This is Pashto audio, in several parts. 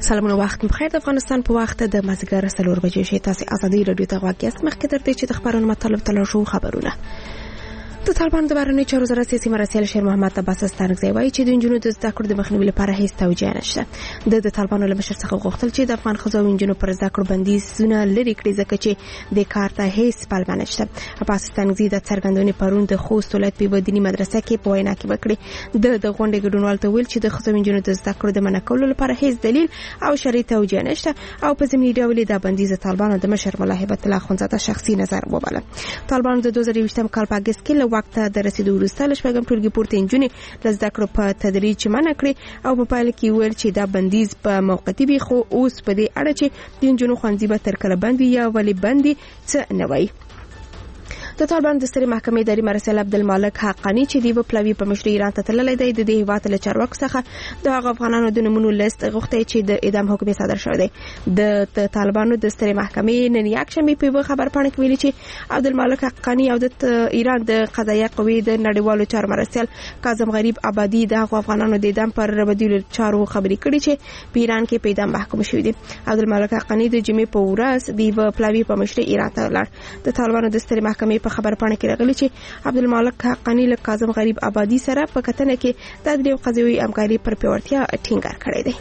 سلامونه وخت بخیر. د افغانستان په وخت د مازیګر 4 بجې شي. تاسو ازادي رادیو ته غواړئ مخکې تر دې چې د خبرونو مطلب تلاشو خبرونه. د طالبانو د بهرنی چارو وزارت سیاسي مرستیال شیر محمد عباس ستانکزی وایي چې د انجونو د زده کړو د مخنیوي لپاره هیڅ توجیه نشته. د طالبانو له مشر څخه غوښتل چې د افغان ښځو او انجونو پر زده کړو بندیزونه لرې کړي ځکه چې د کار ته هیڅ پلمه نشته. عباس ستانکزی د څرګندونې پرون د خوست ولایت په ودینی مدرسه کې په وینا کې وکړي. د غونډې ګډونوال ته ویل چې د ښځو او انجونو د زده کړو د منع کولو لپاره هیڅ دلیل او شرعي توجیه نشته او په ضمني ډول د بندیز طالبانو د مشر ملا هیبت الله اخوندزاده شخصي نظر وباله. طالبانو د 2020 کال په اگست کې له وخت د رسیدو وروسته لشپږم ټولګي پورته انجونې له زده کړو په تدریج منع کړې او په پایله کې ویل چې دا بندیز په موقتي وي، خو اوس په دې اړه چې د انجونو ښوونځي به تر کله بند وي یا ولې بند دي څه نه وایي. د طالبان د سترې محکمې اداري مرستیال عبدالمالک حقانی چې د پلوي په مشرۍ ایران ته تللی دی، د دې هیواد له چارواکو څخه د هغو افغانانو د نومونو لیست غوښتی چې د اعدام حکم صادر شوی دی. د طالبانو د سترې محکمې نن یکشنبه په یوه خبرپاڼه کې ویلي چې عبدالمالک حقانی او د ایران د قضایه قوې د نړیوالو چارو مرستیال کاظم غریب آبادي د هغو افغانانو د اعدام پر بدیلو چارو خبرې کړي چې په ایران کې په اعدام محکوم شوي دي. عبدالمالک حقانی د جمعې په ورځ د یوه پلوي په مشرۍ ایران ته لاړ. د طالبانو د سترې محکمې په خبرپاڼه کې راغلي چې عبدالمالک حقانی له کاظم غریب آبادي سره په کتنه کې د دریو قضیوي همکاري پر پیاوړتیا ټینګار کړی دی.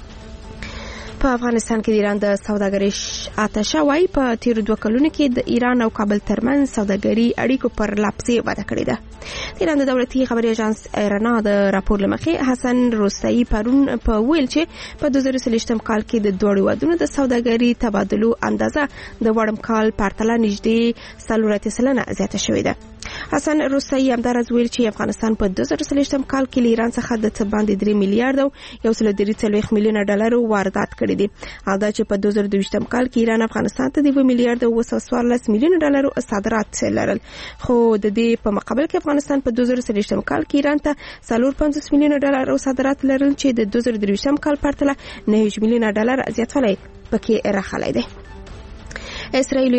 په افغانستان کې د ایران د سوداګریز آتشه وای په تیر 2 کلونو کې د ایران او کابل ترمنځ سوداګري اړیکو پر لاپسې وده کړې ده. د ایران د دولتي خبري اژانس ایرنا د راپور لمخې حسن روسي پرون په ویل چې په 2023 کال کې د دوه هیوادونو د سوداګري تبادلو اندازه د وړم کال پرتله نږدې 4% زیاته شوې ده. حسن روسي همدارز ویل چې افغانستان په 2023 کال کې له ایران څخه د څه باندې 3 میلیارډ او 1.3 میلیونه ډالر واردات کړي دي. او دا چې په 2022 کال کې ایران افغانستان ته د 1 میلیارډ او 114 میلیونه ډالر صادرات لرل، خو د دې په مقابل کې افغانستان په 2023 کال کې ایران ته 450 میلیونه ډالر صادرات لرل چې د 2023 کال پرتله 9 میلیونه ډالر زیاتوالی پکې راغلی دی. اسرائیل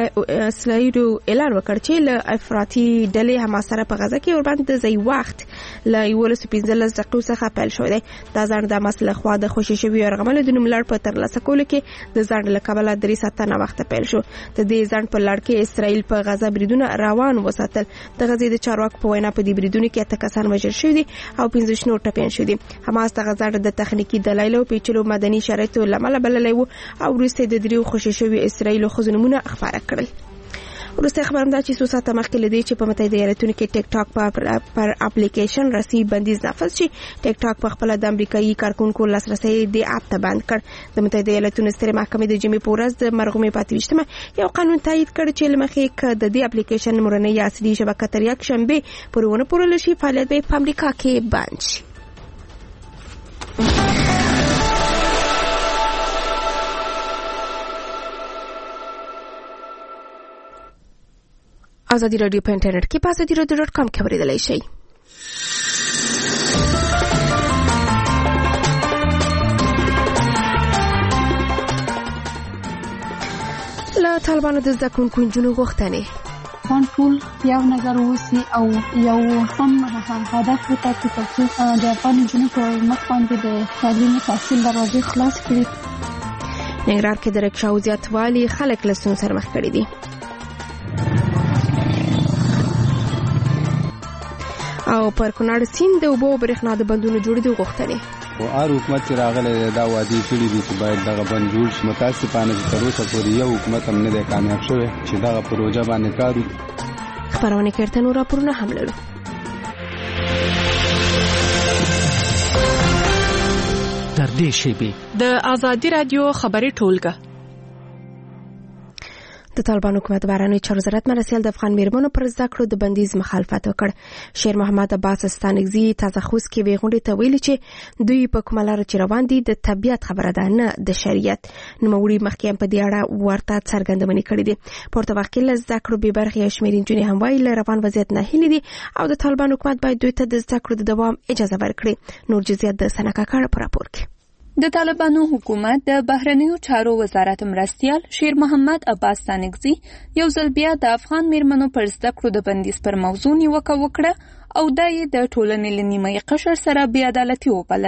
اعلان وکړ چې له افراطي ډلې حماس سره په غزه کې ورباندې د ځای وخت له 15 دقیقو څخه پیل شوی دی. دا ځان د حماس له خوا د خوشي شوي یرغمل د نوملړ په ترلاسه کولو کې د ځان له کبله 3 ساعته نه وخت پیل شو. د دې ځان په لړ کې اسرائیل په غزه بریدونه روان وساتل. د غزې د چارواکو په وینا په دې بریدونو کې 8 کسان وژل شوي دي او 15 نور ټپیان شوي دي. حماس د غزه د تخنیکی دلایل او پیچلو مدني شرایطو لامل بللی وو او وروسته د دریو خوشي شوي اسرائیل خزونمونه خبره کړل. وروسته خبرم دا چې 2 ساعته مخکې لدی چې په متحده ایالاتونو کې ټیک ټاک پر اپلیکیشن رسمي بندیز نافذ شي. ټیک ټاک په خپل د امریکایي کارکونکو لاسرسي د اپ ته بند کړ. د متحده ایالاتونو سترې محکمې د جمعې په ورځ د مرغومې 28مه یو قانون تایید کړ چې لمخې ک د دې اپلیکیشن مورنۍ اصلي شبکه تر یک شنبه پورې ونه پورل شي فعالیت به په امریکا کې بند شي. ازادي رادیو په انټرنیټ کې په azadiradio.com کې اوریدلای شئ. له طالبانو د زده کوونکو نجونو غوښتنې ټول یو نظر وسی او یو هم هدف وټاکي چې د افغان نجونو په مخ باندې د تعلیم تحصیل دروازې خلاص کړي. ننګرهار کې د رکشاو زیاتوالی خلک له ستونزو سره مخ کړي دي. او پر کونړ سیند د اوبو برېښنا د بندونو جوړېدو غوښتنې او حکومت چې راغلی دا وادي کړي دي چې باید دغه بند جوړ شي. متاسفانه تر اوسه پورې یو حکومت هم نه دی کامیاب شوی چې دغه پروژه باندې کار وکړي. خبرونه کې نور راپورونه هم لرو. تر دې شیبې د ازادي رادیو خبري ټولګه. د طالبان حکومت بهرنی چارو وزارت مرستیال د افغان میرمنو پر زده کړو د بندیز مخالفت وکړ. شیر محمد عباس ستانکزی تازه خوست کې وی غونډې ته ویلي چې دوی په کومه لار چې روان دي د طبيعت خبره ده نه د شریعت. نوموړي مخکې په دې اړه ورته څرګندونه کړې ده. پورته وخت کې له زده کړو به برخه شمیر انجونې هم وایي له روان وضعیت نه هلي دي او د طالبان حکومت باید دوی ته د زده کړو د دوام اجازه ورکړي. نور جزئیات د سنکا کار پر راپور کې. د طالبانو حکومت د بهرنیو چارو وزارت مرستیال شیر محمد عباس ستانکزی یو ځل بیا د افغان میرمنو پر زده کړو د بندیز پر موضوع نیوکه وکړه او دا یې د ټولنې له نیمه قشر سره بې عدالتي وبلله.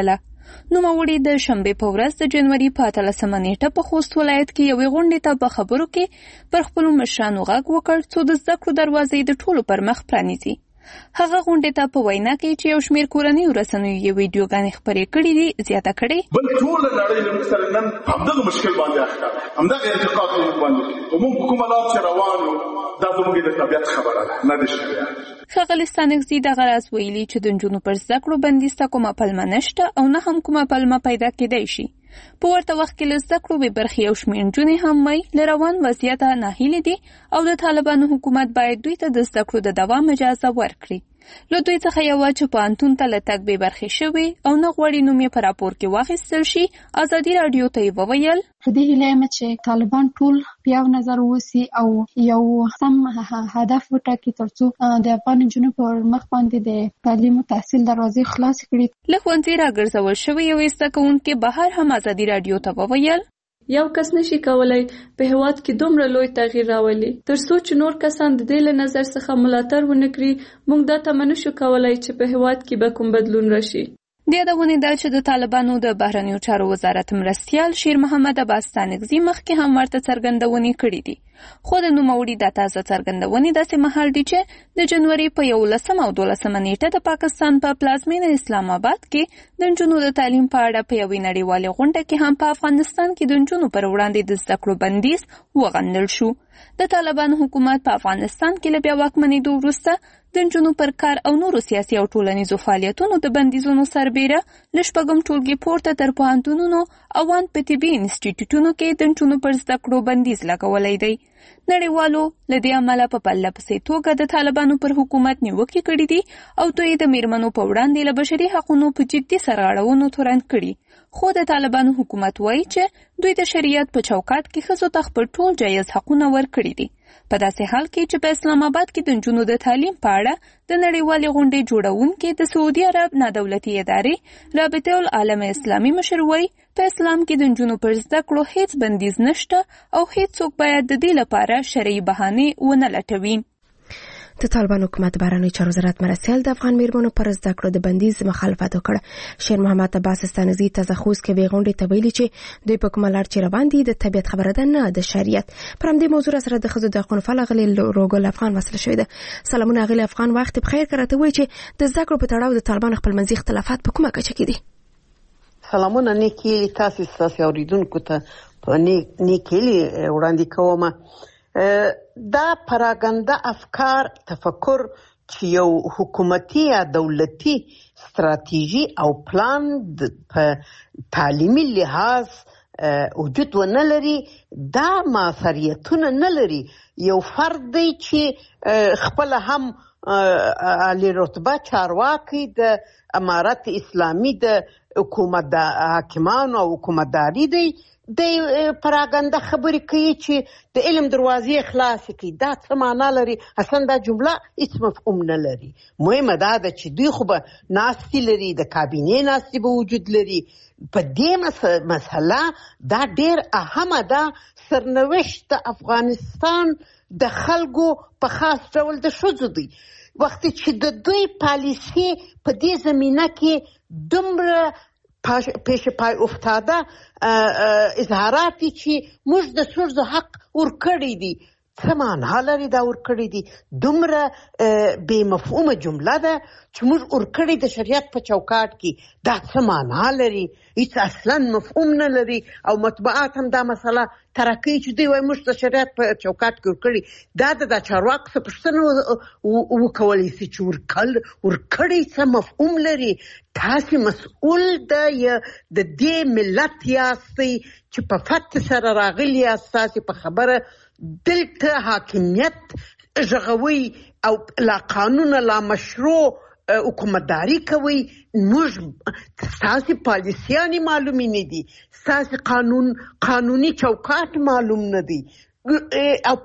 نوموړي د شنبې په ورځ د جنوري په 13 نیټه په خوست ولایت کې یوې غونډې ته په خبرو کې پر خپلو مشرانو غږ وکړ څو د زده کړو دروازې د ټولو پر مخ پرانیزي. هغه غونډې ته په وینا کې چې یو شمېر کورنیو رسنیو یې ویډیوګانې خپرې کړې دي زیاته کړې. بل ټول نړۍ له موږ سره نن همدغه مشکل باندې اخته همدغه ارتقاء موږ باندې موږ کومه لار چې روانو دا زموږ د طبیعت خبره ده نه د شریعت. ښاغلي ستانکزي دغه راز ویلي چې د نجونو پر زده کړو بندیز ته کومه پلمه نشته او نه هم کومه پلمه پیدا کېدای شي. په ورته وخت کې له زده کړو بې برخې یو شمېر نجونې هم له روان وضعیته ناهیلې دي او د طالبانو حکومت باید دوی ته د زده کړو د دوام اجازه ورکړي. له دوی څخه یوه چې پوهنتون ته له تګ بې برخې شوې او نه غواړي نوم یې په راپور کې واخیستل شي، ازادي راډیو ته یې وویل په دې هیله یم چې طالبان ټول په یو نظر اوسي او یو سم هدف وټاکي ترڅو د افغان نجونو پر مخ باندې د تعلیم او تحصیل دروازې خلاص کړي. له ښوونځي راګرځول شوی یو زده کوونکی بهر هم ازادي راډیو ته وویل یو کس نشي کولای په هیواد کې دومره لوی تغییر راولي ترڅو چې نور کسان د دې له نظر څخه ملاتړ ونه کړي. موږ دا تمه نشو کولای چې په هیواد کې به کوم بدلون راشي. د یادونې ده چې د طالبانو د بهرنیو چارو وزارت مرستیال شیر محمد عباس ستانکزي مخکې هم ورته څرګندونې کړې دي، خو د نوموړي دا تازه څرګندونې داسې مهال دي چې د جنوري په 11 او 12 نیټه د پاکستان په پلازمینه اسلام آباد کې د نجونو د تعلیم په اړه په یوې نړیوالې غونډه کې هم په افغانستان کې د نجونو پر وړاندې د زده کړو بندیز وغندل شو. د طالبانو حکومت په افغانستان کې له بیا واکمنېدو وروسته د نجونو پر کار او نورو سیاسي او ټولنیزو فعالیتونو د بندیزونو سربیره له شپږم ټولګي پورته تر پوهنتونونو او ان په طبي انسټیټیوټونو کې د نجونو پر زده کړو بندیز لګولی دی. نړیوالو له دې امله په پرله پسې توګه د طالبانو پر حکومت نیوکې کړي دي او دوی د میرمنو په وړاندې له بشري حقونو په جدي سرغړونو تورن کړي. خو د طالبانو حکومت وایي چې دوی د شریعت په چوکاټ کې ښځو ته خپل ټول جایز حقونه ورکړي دي. په داسې حال کې چې په اسلام آباد کې د نجونو د تعلیم په اړه د نړیوالې غونډې جوړونکي د سعودي عرب نادولتي ادارې رابطه العالم اسلامي مشر وایي په اسلام کې د نجونو پر زده کړو هیڅ بندیز نشته او هیڅوک باید د دې لپاره شرعي بهانې ونه لټوي. د طالبان حکومت بهرنیو چارو وزارت مرستیال د افغان میرمنو پر زده کړو د بندیز مخالفت وکړ. شیر محمد عباس ستانکزي تازه خوست کې وی غونډې ته ویلي چې دوی په کومه لار چې روان دي د طبیعت خبره ده نه د شریعت. پر همدې موضوع سره د ښځو د حقونو فعال غلي روګل افغان وصل شوی ده. سلامونه غلي افغان، وخت بخیر. کراته وایي چې د زده کړو په تړاو د طالبان خپل منځي اختلافات په کومه کچه کې دي؟ سلامونه نیکی تاسو اوریدونکو ته په نیکی وړاندې کوم. دا پراګنده افکار تفکر چې یو حکومتي یا دولتي ستراتیژي او پلان په تعلیمي لحاظ وجود ونه لري، دا ماثریتونه نه لري. یو فرد دی چې خپل هم عالی رتبه چارواکي د امارت اسلامي د حکومت حاکمانو او حکومتداري دی، د پراګنده خبرې کوي چې د علم دروازې خلاص کړي. دا څه معنا لري؟ اصلا دا جمله هیڅ مفهوم نه لري. مهمه دا ده چې دوی خو به ناستې لري، د کابینې ناستې به وجود لري. په دې مسله دا ډېر اهمه ده. سرنوشت د افغانستان د خلکو په خاص ډول د ښځو دی. وختي چې د دوی پالیسي په دې زمینه کې دومره پیش پای افتاده اظهاراتی چې موږ د ښځو حق ورکړی دي، څه معنا لري دا ورکړی دي؟ دومره بې مفهومه جمله ده چې موږ ورکړی د شریعت په چوکاټ کې. دا څه معنا لري؟ هیڅ اصلا مفهوم نه لري. او مطبوعات هم دا مسله ترکوي چې دوی وایي موږ د شریعت په چوکاټ کې ورکړي. دا د چارواکو څخه پوښتنه وکولی شي چې ورکړی څه مفهوم لري؟ تاسې مسؤل د دې ملت یاستئ چې په فتح سره راغلي یاست. تاسې په خبره دلته حاکمیت ژغوي او لا قانون لا مشروع حکومتداري کوي. موږ ستاسې پالیسیانې معلومې نه دي، ستاسې قانوني چوکاټ معلوم نه دی. او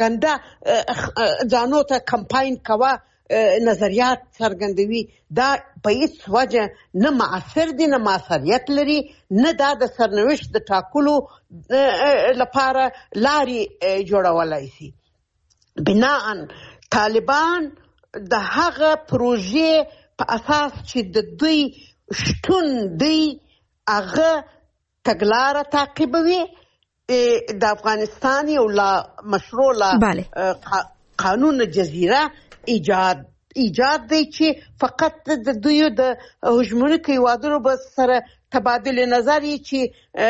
پراګنده ځانو ته کمپاین کوه، نظریات څرګندوي. دا په هیڅ وجه نه معاصر دي، نه معاصریت لري، نه دا د سرنوشت د ټاکلو لپاره لارې جوړولای شي. بناءً طالبان د هغه پروژې په اساس چې د دوی شتون دی هغه تګلاره تعقیبوي د افغانستان یو لا مشروع قانون جزیره ایجاد دی چې فقط د دوی د هجمونیکو هیوادونو به سره تبادل نظر چې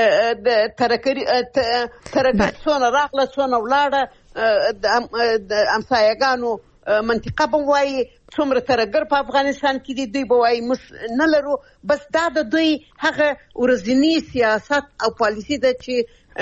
ترکر څونه راغله څونه ولاړه د امسایګانو منطقه به وایي څومره ترګر په افغانستان کې دي دوی به وایي موږ نه لرو. بس دا د دوی هغه ورځنی سیاست او پالیسي ده چې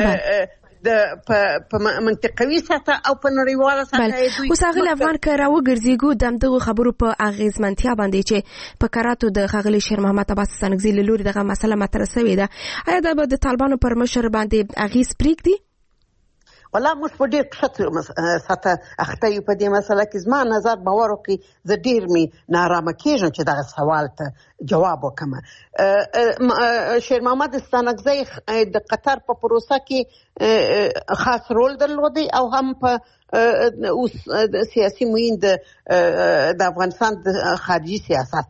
په منطقوي سطح او په نړیواله سطح دوی. اوس هغه افغان که راوګرځېږو د همدغو خبرو په اغېزمنتیا باندې چې په کراتو د ښاغلي شیر محمد عباس ستانکزي له لوري دغه مسله مطرح سوې ده، آیا دا به د طالبانو پر مشر باندې اغېز پرېږدي؟ والله موږ په ډېر ښه سطح اخته یو په دې مسله کې. زما نظر باور وکړي زه ډېر مې نارامه کېږم چې دغه سوال ته جواب وکړم. شیر محمد ستانکزی د قطر په پروسه کې خاص رول درلودی او هم په اوس سیاسي معین د افغانستان د خارجي سیاست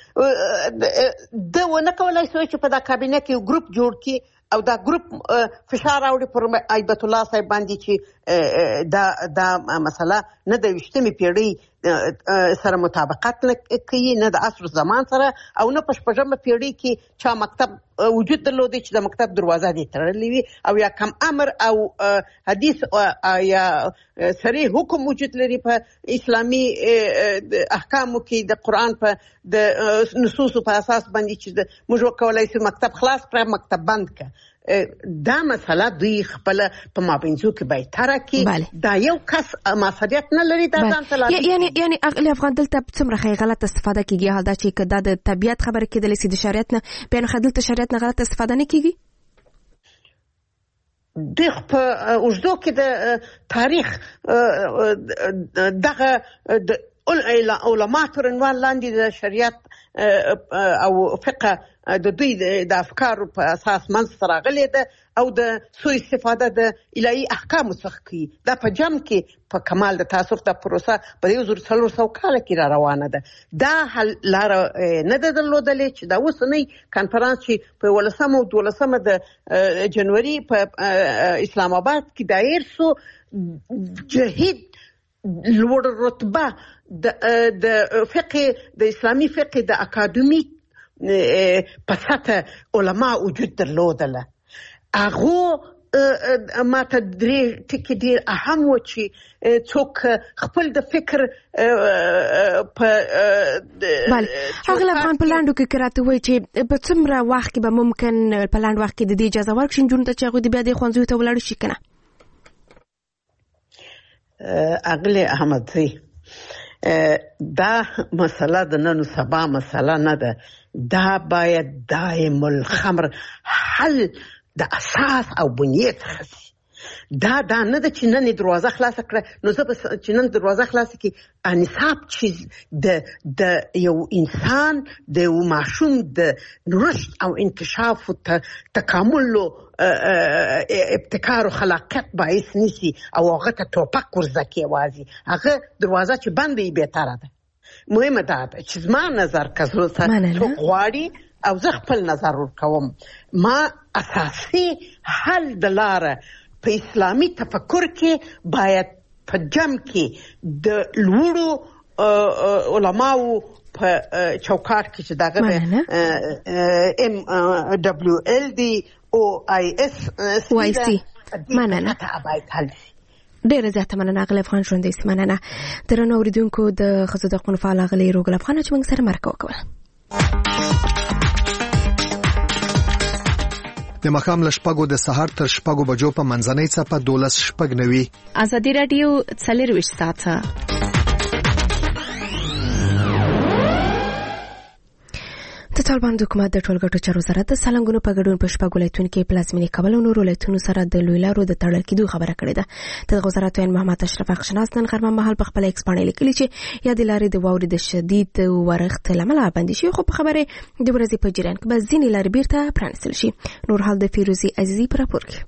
د ونه کولای شو چې په دا کابینه کې یو ګروپ جوړ کړي او دا ګروپ فشار راوړي پر ایبت الله صاحب باندې چې دا مسله نه د 20مې پیړۍ سره مطابقت کوي، نه د عصر زمان سره، او نه په 16مه پیړۍ کې چا مکتب وجود درلودی چې د مکتب دروازه دې تړلې وي او یا کم امر او حدیث یا صریح حکم وجود لري په اسلامي احکامو کې د قرآن په د نصوصو په اساس باندې چې موږ وکولای شو مکتب خلاص کړه مکتب بند کړه. دا مسله دوی خپل په مابینځو کې بیتره کې دا یو کس مسؤلیت نه لري دا ځان ته یعنی اغلی افغان دلته څومره غلط استفاده کیږي حال دا چې دا د طبیعت خبره کېدلی سي د شریعت نه بیا خدلته شریعت نه غلط استفاده نه کیږي. دغه په اوږدو کې د تاریخ دغه علما تر عنوان لاندې د شریعت او فقه د دوی د افکارو په اساس منځته راغلې ده او د سوء استفاده د الهي احکامو څخه کوي. دا په جمع کې په کمال د تعصب د پروسه په 1400 کال کې را روانه ده. دا حل لاره نه ده درلودلې چې دا اوسنی کنفرانس چې په 11 او 12 د جنوري په اسلام آباد کې دایر سو جهید لوړ رتبه د فقه د اسلامي فقه د اکاډمیک په سطح علما وجود درلودله. هغه ماته درې ټکي ډېر اهم و چې څوک خپل د فکر په هغه افغان په لاندو کې راته وایي چې په څومره وخت کې به ممکن په لاند وخت کې د دې اجازه ورکړي نجونو ته چې هغوی د بیا د ښوونځیو ته ولاړ شي که نه؟ اغلی احمدزی دا مسله د نن سبا مسله نه ده. دا باید دائم الخمر حل د اساس او بنیاد خاص. دا نه ده چې نن دروازه خلاصه کړه نو زه به چې نن دروازه خلاصه کې انصاف چیز د یو انسان د یو ماشوم د رشد او انکشاف او تکامل او ابتکار او خلاقیت باعث نشي او هغه ته توپک ورزکه وازي هغه دروازه چې بندې بهتره ده. مهمه ده چې زما نظر کزو څه غواړي او زه خپل نظر ورکوم. ما اساسي حل د لاره په اسلامي تفکر کې باید په جمع کې د لوړو علماو په چوکاټ کې چې دغه MWLDOIS مننه ډیره زیاته مننه اغلی افغان ژوندی سي. مننه درنو اوریدونکو د ښځو د حقونو فعال اغلی روګل افغان چې موږ سره مرکه وکړه. د ماښام له 6 د سهار تر 6 بجو په منځنۍ څپه 12:09 ازادي رادیو 24 ساعته. د طالبان حکومت د ټولګټو چارو وزارت د سالنګونو په ګډون په شپږ ولایتونو کې پلازمینې کابل او نورو ولایتونو سره د لوی لارو د تړل کېدو خبره کړې ده. د وزارت وین محمد اشرف اخشناس نن غرمه مهال په خپل ایکس باندې لیکلي چې یا د لارې د واورې د شدید ورښت له امله بندي شي خو په خبره د ورځې په جریان کې به ځینې لارې بیرته پرانیستل شي. نور حال د فیروزي عزیزي په راپور کې.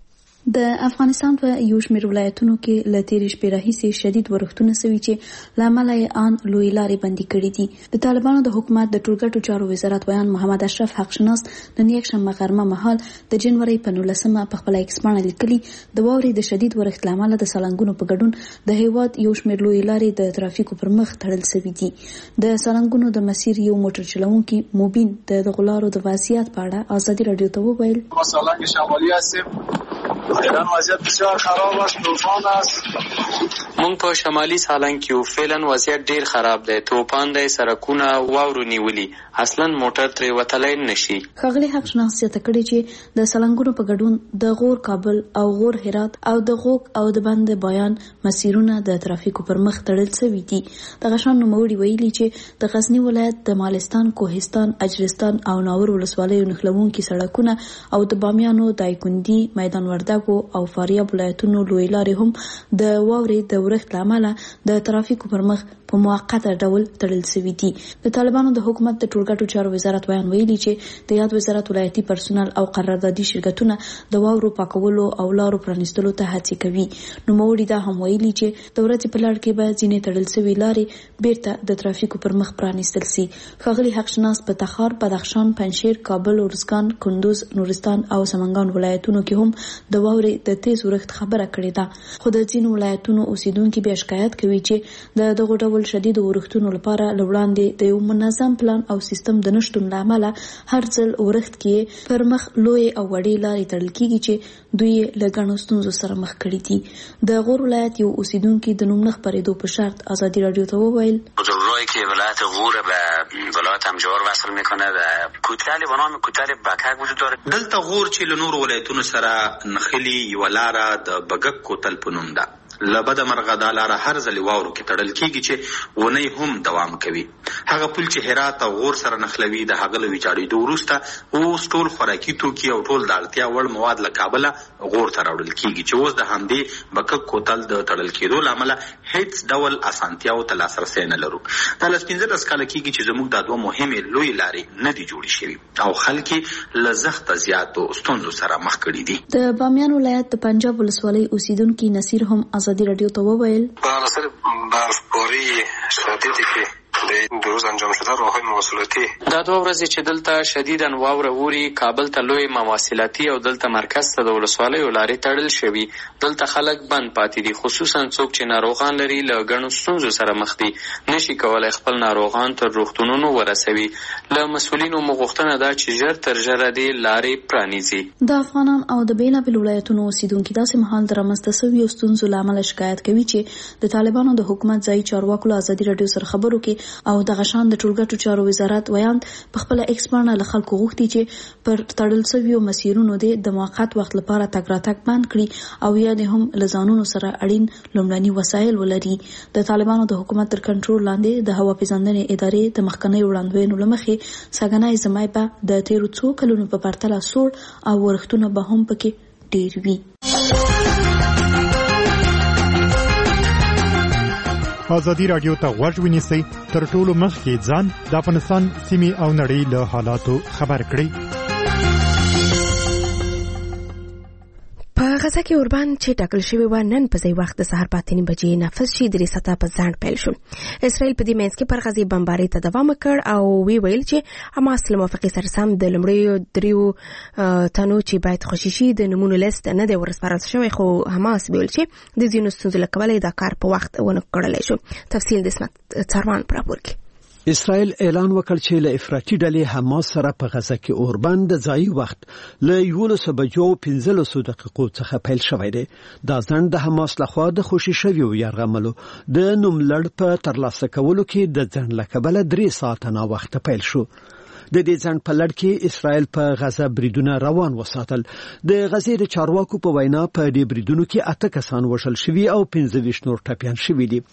د افغانستان په یو شمېر ولایتونو کې له تېرې شپې راهیسې شدید ورښتونه سوي چې له امله یې آن لویې لارې بندي کړي دي. د طالبانو د حکومت د ټولګټو چارو وزارت ویان محمد اشرف حقشناس نن یکشنبه غرمه مهال د جنوري په 19 په خپله ایکس پاڼه لیکلي د واورې د شدید ورښت له امله د سالنګونو په ګډون د هیواد یو شمېر لویې لارې د ترافیکو پر مخ تړل سوي دي. د سالنګونو د مسیر یو موټر چلوونکي موبین د دغو لارو د وضعیت په اړه ازادي راډیو ته وویل: ما سالنگ شمالی هستیم، فعلا وضعیت بسیار خراب است، طوفان است. مونږ په شمالي سالنګ کې یو، فعلا وضعیت ډیر خراب دی، طوفان دی، سړکونه واورو نیولي، اصلا موټر ترې وتلی نشي. ښاغلي حقشناس زیاته کړې چې د سالنګونو په ګډون د غور کابل او غور هرات او د غوږ او د بند بیان مسیرونه د ترافیکو پر مخ تړل سوي دي. دغه شان نوموړي ویلي چې د غزنی ولایت د مالستان، کوهستان، اجرستان او ناور ولسوالیو نښلوونکي سړکونه او د بامیانو، دایکنډي، میدان وردګو او فاریاب ولایتونو لویې لارې هم د واورې د ورښت له امله د ترافیکو پر مخ په موقته ډول تړل سوي دي. د طالبانو د حکومت د ټولګټو چارو وزارت ویان ویلي چې د یاد وزارت ولایتي پرسونل او قراردادي شرکتونه د واورو پاکولو او لارو پرانیستلو ته هڅې کوي. نوموړي دا هم ویلي چې د ورځې په لړ کې به ځینې تړل سوي لارې بیرته د ترافیکو پر مخ پرانیستل سي. ښاغلي حقشناس په تخار، بدخشان، پنجشیر، کابل، ارزګان، کندوز، نورستان او سمنګان ولایتونو کې هم د واورې د تیز ورښت خبره کړې ده. خو د ځینو ولایتونو اوسیدونکي بیا شکایت کوي چې د دغو ډول شدید ورښتونو لپاره له وړاندې د یو منظم پلان او سیستم د نشتون له امله هر ځل ورښت کې پر مخ لوی او وړې لارې تړل کیږي چې دوی له ګڼو ستونزو سره مخ کړي دي. د غور ولایت یو اوسیدونکي د نوم نه خپرېدو په شرط ازادي راډیو ته وویل: بزرگراهی که ولایت غور به ولایت همجوار وصل میکنه و کوتل به نام کوتل بکک وجود داره. دلته غور چې له نورو ولایتونو سره نښلي یوه لاره د بګک کوتل په نوم ده. له بده مرغه دا لاره هر ځل واورو کې تړل کیږي چې ونې هم دوام کوي. هغه پل چې هرات او غور سره نښلوي د هغه له ویجاړېدو وروسته اوس ټول خوراکي توکي او ټول د اړتیا وړ مواد له کابله غور ته راوړل کیږي چې اوس د همدې بکک کوتل د تړل کېدو له امله هیڅ ډول اسانتیاو ته لاسرسی نه لرو. دا له 15 کاله کیږي چې زموږ دا دوه مهمې لویې لارې نه دي جوړې شوي او خلک یې له سخته زیاتو ستونزو سره مخ کړي دي. د بامیان ولایت د پنجاب ولسوالۍ اوسیدونکي نصیر هم ازادي راډیو ته وویل: په اثر برفباری شدیدی که دو روز انجام شده راههای مواصلاتی دا 2 ورځې چې دلته شدیداً واوره ووري، کابل ته لوی مواصلاتي او دلته مرکز ته د ولسوالیو لارې تړل شوي. دلته خلک بند پاتې دي، خصوصا څوک چې ناروغان لري له ګڼو ستونزو سره مخ دي، نشي کولای خپل ناروغان تر روغتونونو ورسوي. له مسؤلینو مو غوښتنه ده چې ژر تر ژره دې لارې پرانیزي. د افغانان او د بېلابېلو ولایتونو اوسیدونکي داسې مهال د رامنځته سویو ستونزو له امله شکایت کوي چې د طالبانو د حکومت ځایي چارواکو له ازادي راډیو سره خبرو کې او دغه شان د ټولګټو چارو وزارت ویاند په خپله ایکس پاڼه له خلکو غوښتي چې پر تړل سویو مسیرونو د موقت وخت لپاره تګ راتګ بند کړي او یا د هم له ځانونو سره اړین لومړني وسایل ولري. د طالبانو د حکومت تر کنټرول لاندې د هوا پیژندنې ادارې د مخکنیو وړاندوینو له مخې سږنی ژمی به د تیرو څو کلونو په پرتله سوړ او ورښتونه به هم پکې ډیر وي. ازادي راډیو ته غوږ ونیسئ، تر ټولو مخکې ځان د افغانستان سیمې او نړۍ له حالاتو خبر کړئ. په غزه کې اوربند چې ټاکل شوی و نن په ځای وخت د سهار په 3 بجې نفذ شي، درې ساعته په ځنډ پیل شو. اسرائیل په دې منځ کې پر غزې بمبارۍ ته دوام وکړ او وی ویل چې حماس له موافقې سره سم د لومړیو 3 تنو چې باید خوشي شي د نمونو لیست نه دی ورسپارل شوی، خو حماس ویل چې د ځینو ستونزو له کبله دا کار په وخت ونه کړلی شو. تفصیل د اسمت څاروان پر راپور کې. اسرائیل اعلان وکړ چې له افراطي ډلې حماس سره په غزه کې اوربند د ځایي وخت له 11 بجو 15 دقیقو څخه پیل شوی دی. دا ځنډ د حماس لخوا د خوشي شویو یرغملو د نوملړ په ترلاسه کولو کې د ځنډ له کبله 3 ساعته نا وخت پیل شو. د دې ځنډ په لړ کې اسرائیل په غزه بریدونه روان وساتل. د غزې د چارواکو په وینا په دې بریدونو کې 8 کسان وژل شوي او 25 نور ټپیان شوي دي.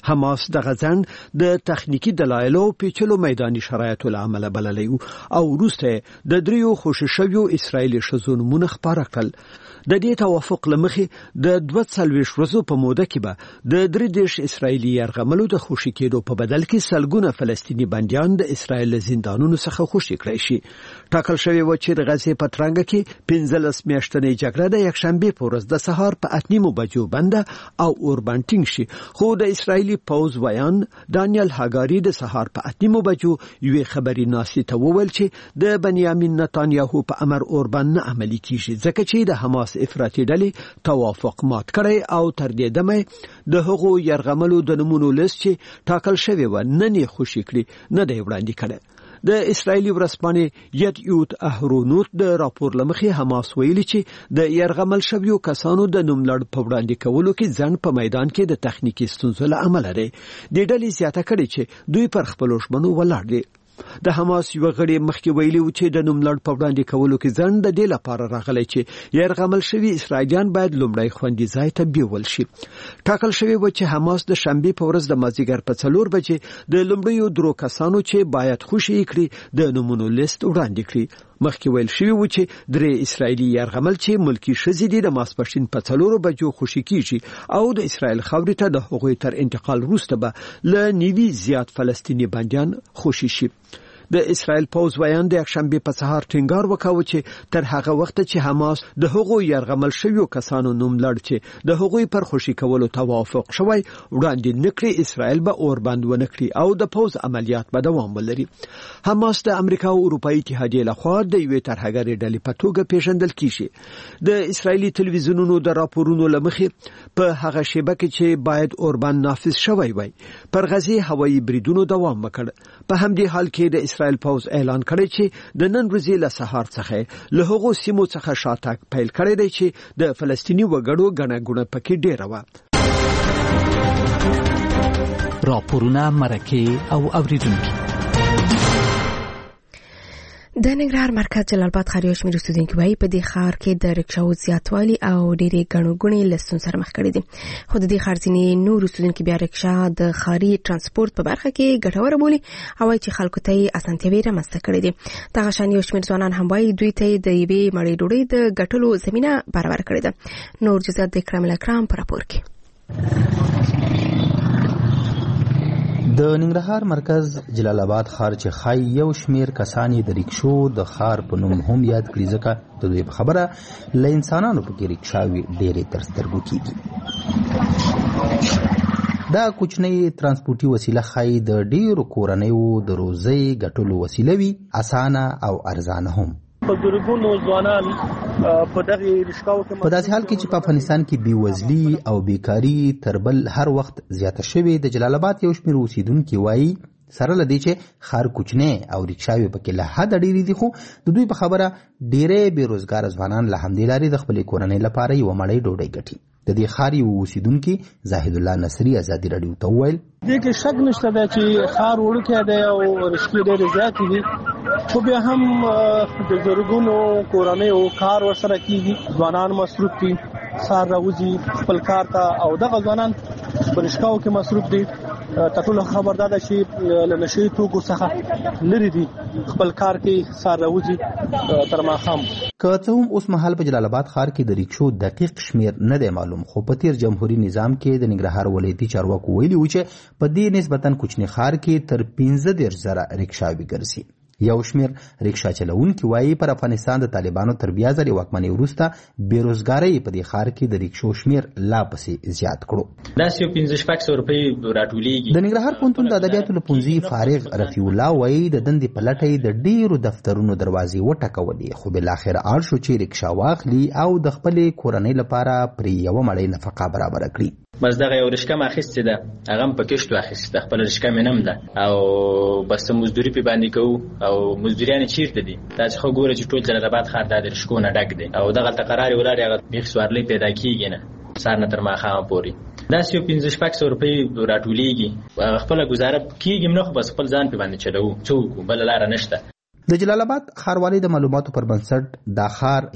حماس دغه ځنډ د تخنیکی دلایلو پیچلو میداني شرایطو له امله بللی او وروسته د دریو خوشی شویو اسرایلی شزو نومونه خپاره کړل. د دې توافق لمخې د 42 ورځو په موده کې به د 33 اسرایلی یرغملو د خوشی کېدو په بدل کې سلګونه فلسطینی بندیان د اسرایل زندانونو څخه خوشی کړی شي. ټاکل شوی و چې د غزې په ترنګ کې 15 میاشتنۍ جګړه د یکشنبه په ورځ د سهار په 8:30 بجو بنده او اوربانټینګ شي، خو د اسرایلی پوز ویان دانیل هاګاری د سهار په 8:30 بجو یوې خبري ناسې ته وویل چې د بنیامین نتانیاهو په امر اوربان نه عملي کیږي، ځکه چې د حماس افراطي ډلې توافق مات کړی او تر دې دمه د هغو یرغملو د نمونو لیست چې ټاکل شوی و نه خوشی کړی نه دی وړاندې کړی. د اسرایلی ورځپاڼې یدیوت اهرونوت د راپور لمخې حماس ویلي چې د یرغمل شویو کسانو د نوملړ په وړاندې کولو کې ځنډ په میدان کې د تخنیکی ستونزو له امله دی. د ډلې زیاته کړي چې دوی پر خپل ژمنو ولاړ دي. د حماس یو غړي مخکې ویلي و چې د نوملړ په وړاندې کولو کې ځنډ د دې لپاره راغلی چې یرغمل شوی اسرایلیان باید لومړی خوندي ځای ته بیول شي. ټاکل شوی و چې حماس د شنبه په ورځ د مازیګر په 4 بجې د لومړیو درو کسانو چې باید خوشی کړي د نمونو لیست وړاندې کړي. مخکې ویل شوی و چې درې اسرایلی یرغمل چې ملکی شزې دي د ماسپښین په 4 بجو خوشی کیږي او د اسرایل خاورې ته د هغوی تر انتقال وروسته به ل نیوي زیات فلسطینی بندیان خوشی شي. د اسرایل پوز ویان د یکشنبه په سهار ټینګار وکاوه چې تر هغه وخت چې حماس د هغوی یرغمل شویو کسانو نوملړ چې د هغوی پر خوشی کولو توافق شوی وړاندې نکړي، اسرایل به اوربند ونکړي او د پوز عملیات به دوام ولري. حماس د امریکا او اروپאי اتحادیې لخوا د یوې ترهګرې ډلې په توګه پیژندل کیږي. د اسرایلی تلویزیونونو د راپورونو لمخې په هغه شیبه کې چې باید اوربند نافذ شوی وای پر غزې هوایي بریدونو دوام وکړ. په همدې حال کې د اسرایل پوز اعلان کړی چې د نن ورځې له سهار څخه له هغو سیمو څخه شاتګ پیل کړی دی چې د فلسطینی وګړو ګڼه ګوڼه پکې ډیره وه. راپورونه، مرکې او اوریدونکي. د ننګرهار مرکز جلال آباد ښار یو شمېر اوسېدونکي وایي په دې ښار کې د رکشاو زیاتوالي او ډېرې ګڼو ګوڼې له ستونزو سره مخ کړي دي، خو د دې ښار ځینې نور اوسېدونکي بیا رکشا د ښاري ترانسپورت په برخه کې ګټوره بولي او وایي چې خلکو ته یې اسانتیاوې رامنځته کړي دي. دغه شان یو شمېر ځوانان هم وایي دوی ته د یوې مړۍ ډوډۍ د ګټلو زمینه برابره کړې ده. نور جزئیات د اکرام الاکرام په راپور کې. د ننګرهار مرکز جلال آباد ښار چې خای یو شمیر کسان د ریکشو د ښار په نوم هم یاد کړي، ځکه د دوی په خبره له انسانانو پکې ریکشاوي ډېرې تر سترګو کېږي. دا کوچنۍ ترانسپورتي وسیله خای د ډېرو کورنیو د روزۍ ګټلو وسیله وي، اسانه او ارزانه هم. په ګرګونو ځوانان په دغه رشکاو کې په داسې حال کې چې په افغانستان کې بیوزلي او بیکاری تر بل هر وخت زیاته شوې، د جلال آباد یو شمېر اوسېدونکي وایي سره له دې چې ښار کوچنی او ریکشاوې پکې له حده ډېرې دي، خو د دوی په خبره ډېری بېروزګاره ځوانان له همدې لارې د خپلې کورنۍ لپاره یوه مړۍ ډوډۍ ګټي. د دې ښار یو اوسېدونکي زاهد الله نصري ازادي راډیو ته وویل دې کې شک نشته دی چې ښار وړوکی دی او رشکې ډېرې زیاتې دي، خو بیا هم د زرګونو کورنیو کار ورسره کېږي، ځوانان مصروف دي، سهار راوځي خپل کار ته او دغه ځوانان په رشکاو کې مصروف دي. تر ټولو خبر دا ده چې له نشهیي توکو څخه لرې دي، خپل کار کې سهار راوځي تر ماښام. که څه هم اوس مهال په جلال آباد ښار کې د ریکشو دقیق شمیر نه دی معلوم، خو په تیر جمهوریت نظام کې د ننګرهار ولایتي چارواکو ویلي و چې په دې نسبتا کوچني ښار کې تر 15,000 ریکشاوې ګرځي. یو شمیر ریکشا چلوونکي وایي پر افغانستان د طالبانو تر بیا ځلې واکمنۍ وروسته بېروزګارۍ په دې ښار کې د ریکشو شمیر لا پسې زیات کړو. داسې 15,000 روپۍ راټولېږي. د ننګرهار پوهنتون د ادبیاتو له پوهنځي فارغ رفیع الله وایي د دندې په لټه یې د ډېرو دفترونو دروازې وټکولې، خو بالاخره اړ شو چې ریکشا واخلي او د خپلې کورنۍ لپاره پرې یوه مړۍ نفقه برابره کړي. بس دغه یو رشکه مې اخیستې ده، هغه هم په کښتو اخیستې، خپله رشکه مې نم ده او بس مزدوري پې باندې کوو او مزدوریانې چیرته دي؟ دا چې ښه ګوره چې ټول جلال آباد ښار دا د رشکو نه ډک دی او دغلته قرارې ولاړې هغه بیخي سوارلۍ پیدا کېږي نه سهار نه تر ماښامه پورې. داسې یو 15,000 روپۍ راټولېږي، خپله ګزاره کېږي نه، خو بس خپل ځان پې باندې چلوو، څه وکړو، بله لاره نشته. د جلال آباد ښاروالۍ د معلوماتو پر بنسټ دا ښار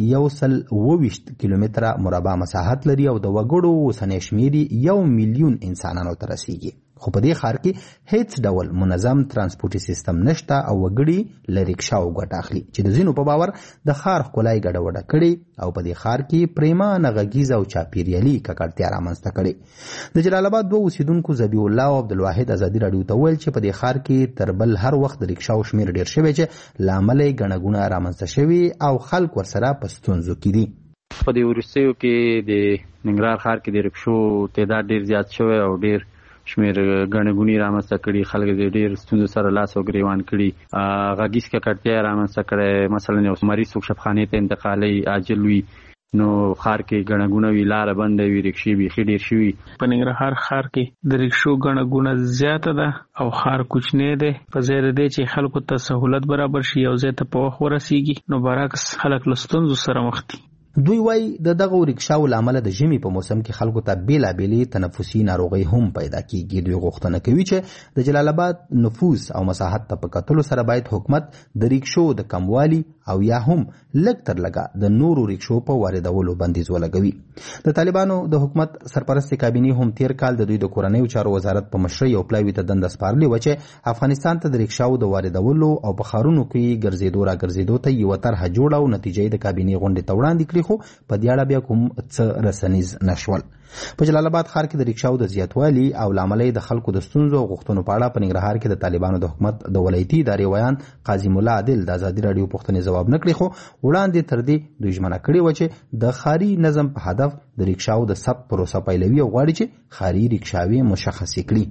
122 کیلومتره مربع مساحت لري او د وګړو اوسنی شمېر 1 میلیون انسانانو ته رسیږي. خو په دې ښار کې هیڅ ډول منظم ترانسپورتي سیستم نشته او وګړي له ریکشاو ګټه اخلي چې د ځینو په باور د ښار ښکلای ګډوډه کړي او په دې ښار کې پریمانه غږیزه او چاپیریالي ککړتیا رامنځته کړي. د جلال آباد دوه اوسیدونکو ذبیح الله او عبدالواحد ازادي راډیو ته ویل چې په دې ښار کې تر بل هر وخت د ریکشاو شمیر ډیر شوی چې له امله یې ګڼه ګوڼه رامنځته شوي او خلک ورسره په ستونزو کې دي. په دې وروستیو کې د ننګرهار ښار کې د ریکشو تعداد ډیر زیات شوی او ډیر شمیر ګڼه ګوڼې رامنځته کړي، خلک د ډیر ستونزو سره لاس او ګریوان کړي، غږیز ککړتیا رامنځته کړی. مثلا یو مریض څوک شفخانې ته انتقالوي عاجل وي نو ښار کې ګڼه ګوڼه وي، لاره بنده وي، رکشې بیخي ډېر شوي. په ننګرهار ښار کې د رکشو ګڼه ګوڼه زیاته ده او ښار کوچنی دی. په ځای د دې چې خلکو ته سهولت برابر شي یو ځای ته په وخت ورسیږي نو برعکس خلک له ستونزو سره مخ دي. دوی وایي د دغه ریکشاو له امله د ژمي په موسم کې خلکو ته بېلابېلې تنفسي ناروغۍ هم پیدا کیږي. دوی غوښتنه کوي چې د جلال آباد نفوس او مساحت ته په کتلو سره باید حکومت د ریکشو د کموالي او یا هم لږ تر لږه د نورو ریکشو په واردولو بندیز ولګوي. د طالبانو د حکومت سرپرست کابینې هم تیر کال د دوی د کورنیو چارو وزارت په مشرۍ یو پلاوي ته دنده سپارلې وه چې افغانستان ته د ریکشاو د واردولو او په ښارونو کې ګرځېدو راګرځېدو ته یوه طرحه جوړه او نتیجه یې د کابینې غونډې ته وړاندې کړي، خو په دې اړه بیا کوم څه رسنیز نشول. په جلال آباد ښار کې د ریکشاو د زیاتوالي او له امله د خلکو د ستونزو او غوښتنو په اړه په ننګرهار کې د طالبانو د حکومت د ولایتي ادارې ویان قاضي ملا عادل د ازادي راډیو پوښتنې ځواب نه کړي، خو وړاندې تر دې دوی ژمنه کړې وه چې د ښاري نظم په هدف د ریکشاو د ثبت پروسه پیلوي او غواړي چې ښاري ریکشاوې مشخصې کړي.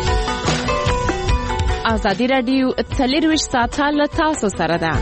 ازادي راډیو 24 ساعته له تاسو سره ده.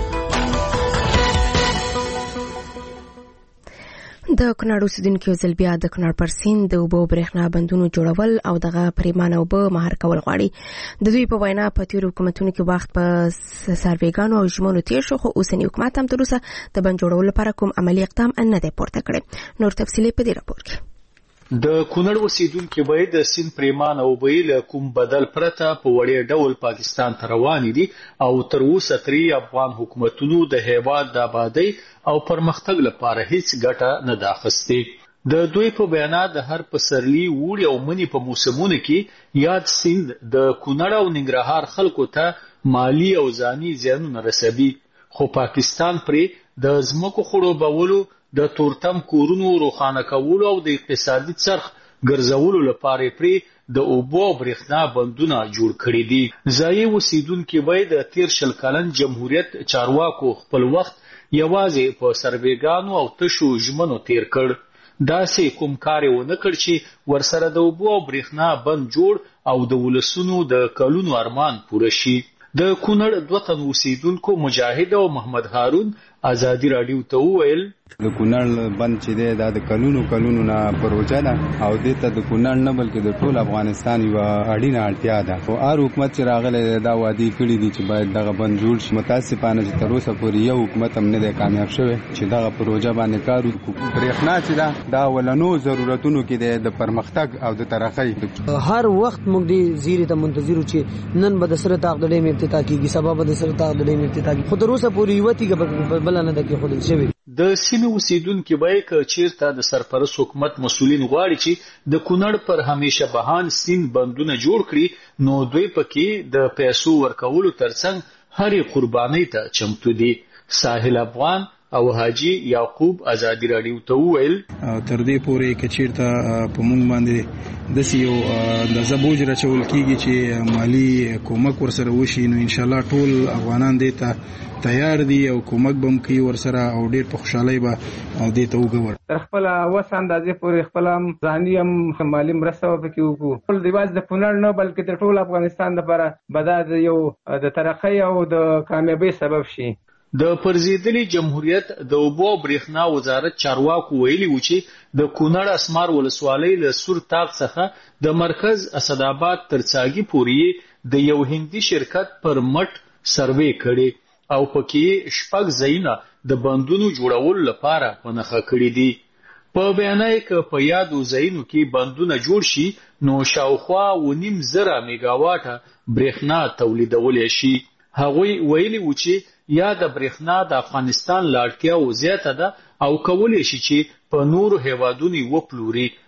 د کونړ اوسیدونکو ځل بیا د کونړ پر سیند د اوبو برېښنا بندونو جوړول او دغه پریمانه اوبه مهار کول غواړي. د دوی په وینا په تیرو حکومتونو کې وخت په سروېګانو او ژمنو تیر شو، خو اوسنی حکومت هم تر اوسه د بند جوړولو لپاره کوم عملي اقدام نه دی پورته کړی. نور تفصیل په دې راپور کې. د کونړ اوسیدونکو باید د سیند پریمانه اوبه له کوم بدل پرته په وړیا ډول پاکستان ته روانې دي او تر اوسه ترې افغان حکومتونو د هیواد د آبادۍ او پرمختګ لپاره هیڅ ګټه نه ده اخیستې. د دوی په بیانا د هر پسرلي، وړي او مني په موسمونو کې یاد سیند د کونړ او ننګرهار خلکو ته مالی او ځاني زیانونه رسوي، خو پاکستان پرې د ځمکو خړوبولو، د تورتم کورونو روښانه کولو او د اقتصادي څرخ ګرځولو لپاره پرې د اوبو او برېښنا بندونه جوړ کړي دي. ځایي اوسیدونکي باید د تیر شل کلن جمهوریت چارواکو خپل وخت یوازې په سروېګانو او تشو ژمنو تیر کړ. داسې کوم کار یې ونه کړ چې ورسره د اوبو او برېښنا بند جوړ او د ولسونو د کلونو ارمان پوره شي. د کونړ دوه تن اوسیدونکو مجاهد او محمد هارون ازادي راډیو ته وویل د کونړ بند چې دی دا د کلونو نه پروژه ده او دې ته د کونړ نه بلکې د ټول افغانستان یوه اړینه اړتیا ده. خو هر حکومت چې راغلی دی دا وعدې کړي دي چې باید دغه بند جوړ شي. متاسفانه چې تر اوسه پورې یو حکومت هم نه دی کامیاب شوی چې دغه پروژه باندې کار وکړي. برېښنا چې ده دا اولنو ضرورتونو کې دی د پرمختګ او د ترقۍ. هر وخت موږ دې زیرې ته منتظر یو چې نن به د سره تاغ د ډیم افتتاح کیږي، سبا به د سره تاغ د ډیم افتتاح کیږي، خو تر اوسه پورې یوه تیږه بله نه ده کېښودل شوې. د سیمې اوسیدونکي باید که چیرته د سرپرست حکومت مسؤلین غواړي چې د کونړ پر همیشه بهان سیند بندونه جوړ کړي نو دوی پکې د پیسو ورکولو ترڅنګ هرې قربانۍ ته چمتو دي. ساحل افغان او حاجی یعقوب ازادي راډیو ته وویل تر دې پورې که چیرته په موږ باندې داسې یو اندازه بوج راچول کیږي چې مالی کومک ورسره وشي نو انشاءالله ټول افغانان دې ته تیار دي او کومک به هم کوي ورسره او ډېر په خوشحالۍ به دې ته وګورو. تر خپله وس اندازې پورې خپله هم ځاني هم مالي مرسته به پکې وکړو. ټول یوازې د کونړ نه بلکې د ټول افغانستان لپاره به دا د یو د ترقۍ او د کامیابۍ سبب شي. د پرزیدلی جمهوریت د اوبو او برېښنا وزارت چارواکو ویلي و چې د کونړ اسمار ولسوالۍ له سور تاغ څخه د مرکز اسداباد تر څاګي پورې د یو هندي شرکت پر مټ سروې کړي او پکې شپږ ځایونه د بندونو جوړولو لپاره په نښه کړي دي. په بیان یې که په یادو ځایونو کې بندونه جوړ شي نو شاوخوا 9,500 میګاواټه برېښنا تولیدولی شي. هغوی ویلي و چې یا د برېښنا د افغانستان له اړتیاو زیاته ده او کولی شي چې په نورو هیوادونو وپلوري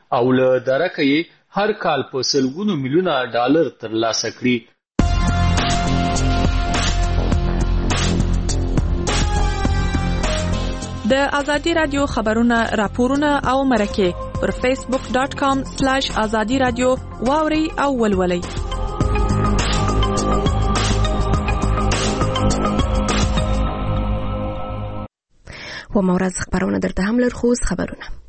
او له درکه یې هر کال په سلګونو میلیونه ډالر ترلاسه کړي. د ازادي رادیو خبرونه راپورونه او مرکه پر facebook.com/azadi radio واوري او ولولي. و مورز خبرونه درته هم لرخوز خبرونه.